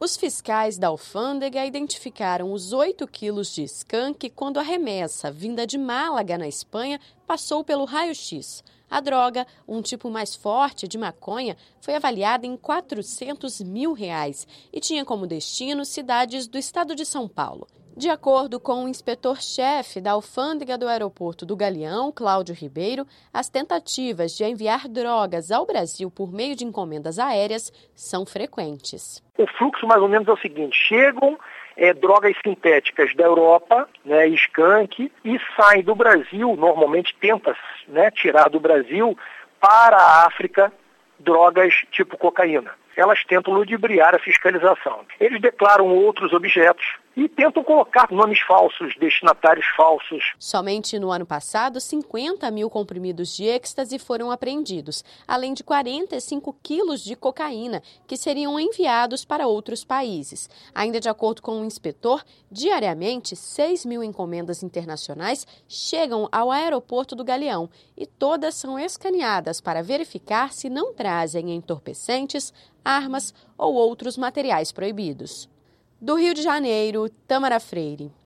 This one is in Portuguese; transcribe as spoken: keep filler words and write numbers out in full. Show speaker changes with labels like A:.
A: Os fiscais da alfândega identificaram os oito quilos de skunk quando a remessa, vinda de Málaga, na Espanha, passou pelo raio-x. A droga, um tipo mais forte de maconha, foi avaliada em quatrocentos mil reais e tinha como destino cidades do estado de São Paulo. De acordo com o inspetor-chefe da alfândega do aeroporto do Galeão, Cláudio Ribeiro, as tentativas de enviar drogas ao Brasil por meio de encomendas aéreas são frequentes.
B: O fluxo mais ou menos é o seguinte: chegam é, drogas sintéticas da Europa, né, skunk, e saem do Brasil, normalmente tenta, né, tirar do Brasil para a África drogas tipo cocaína. Elas tentam ludibriar a fiscalização. Eles declaram outros objetos e tentam colocar nomes falsos, destinatários falsos.
A: Somente no ano passado, cinquenta mil comprimidos de êxtase foram apreendidos, além de quarenta e cinco quilos de cocaína, que seriam enviados para outros países. Ainda de acordo com o inspetor, diariamente, seis mil encomendas internacionais chegam ao aeroporto do Galeão e todas são escaneadas para verificar se não trazem entorpecentes, armas ou outros materiais proibidos. Do Rio de Janeiro, Tâmara Freire.